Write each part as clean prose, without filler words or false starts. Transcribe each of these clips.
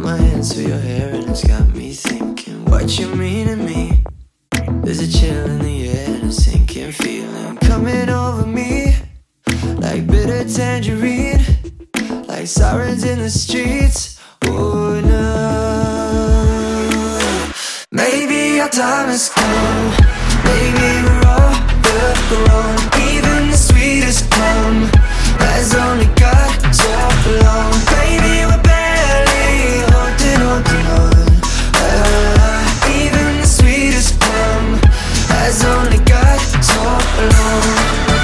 my hands through your hair and it's got me thinking what you mean to me. There's a chill in the air and a sinking feeling coming over me, like bitter tangerine, like sirens in the streets. Oh no, maybe our time has come. Maybe we're overgrown. Even the sweetest plum has only got so long. Baby, we're barely holding on. Even the sweetest plum has only got so long.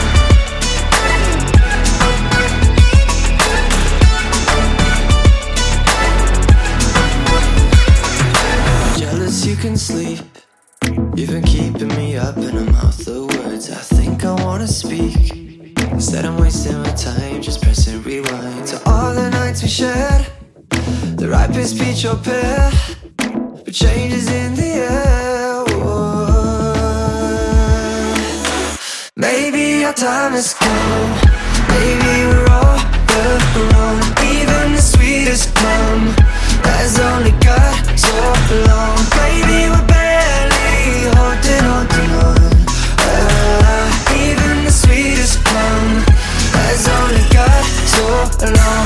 Jealous you can sleep. You've been keeping me up in a mouth of words I think I wanna speak. Instead I'm wasting my time just pressing rewind to all the nights we shared, the ripest peach or pear, but changes in the air. Whoa. Maybe our time has come. Maybe we're overgrown. Even the sweetest plum has only got so long. Baby, we're barely holding on. Even the sweetest plum has only got so long.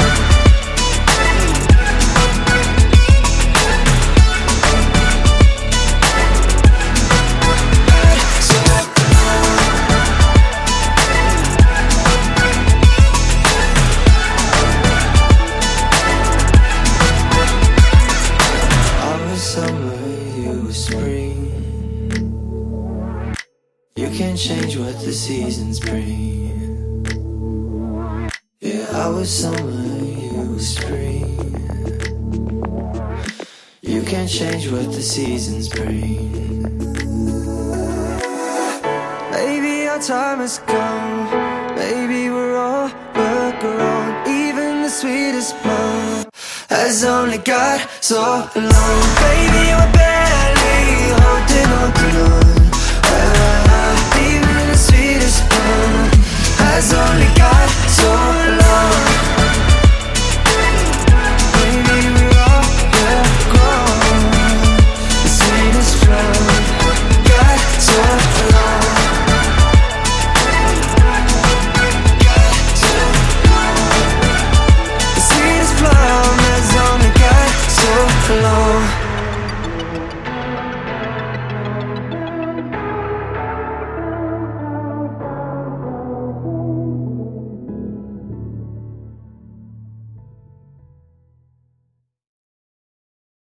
You can't change what the seasons bring. Yeah, I was summer, you were spring. You can't change what the seasons bring. Maybe our time has come. Maybe we're overgrown. Even the sweetest plum has only got so long. Baby, we're barely holding on.